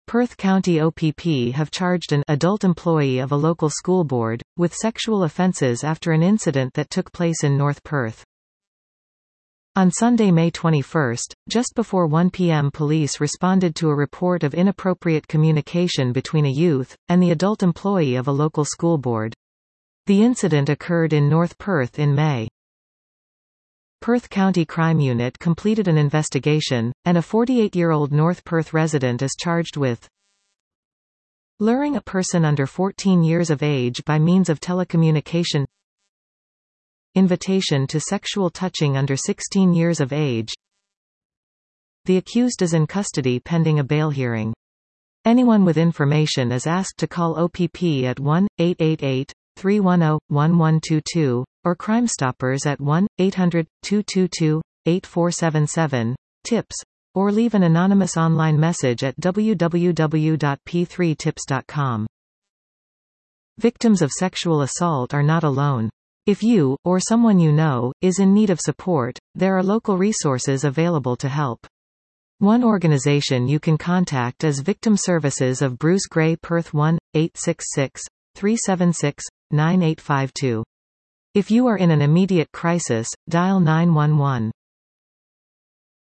Perth County OPP have charged an adult employee of a local school board with sexual offences after an incident that took place in North Perth. On Sunday, May 21, just before 1 p.m., police responded to a report of inappropriate communication between a youth and the adult employee of a local school board. The incident occurred in North Perth in May. Perth County Crime Unit completed an investigation, and a 48-year-old North Perth resident is charged with luring a person under 14 years of age by means of telecommunication, invitation to sexual touching under 16 years of age. The accused is in custody pending a bail hearing. Anyone with information is asked to call OPP at 1-888-310-1122, or Crime Stoppers at 1-800-222-8477, tips, or leave an anonymous online message at www.p3tips.com. Victims of sexual assault are not alone. If you, or someone you know, is in need of support, there are local resources available to help. One organization you can contact is Victim Services of Bruce Gray, Perth. 1-866-376-9852. If you are in an immediate crisis, dial 911.